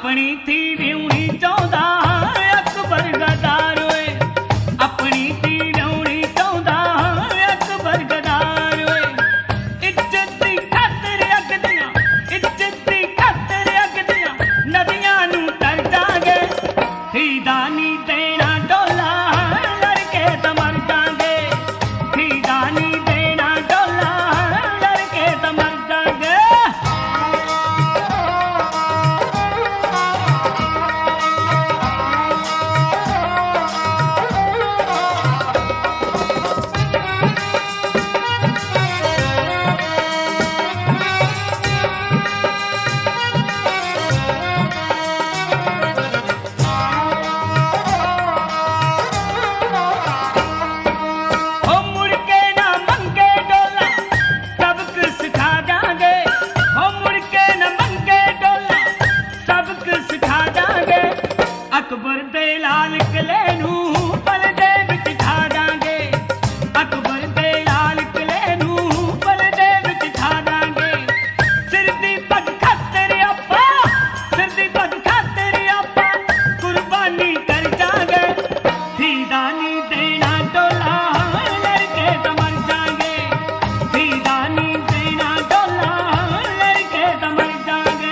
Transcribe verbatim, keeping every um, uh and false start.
अपनी थी व्यूणी चौदा अकबर गदार होए, अपनी थी व्यूणी चौदा अकबर गदार होए। इज्जत दी खातर अगदियां, इज्जत दी खातर अगदियां नदियां नू तर जांगे, थी दानी देना डोला लड़के तो मर जांगे, थी दानी देना डोला लड़के तो मर जांगे। अकबर दे लाल किले नू पलदे विच खा जांगे, अकबर दे लाल किले नू पलदे विच खा जांगे। सिर दी पग खातर आपा, सिर दी पग खातर आपा कुर्बानी कर जांगे, थी दानी देना डोला लड़के तो मर जांगे, थी दानी देना डोला लड़के तो मर जांगे।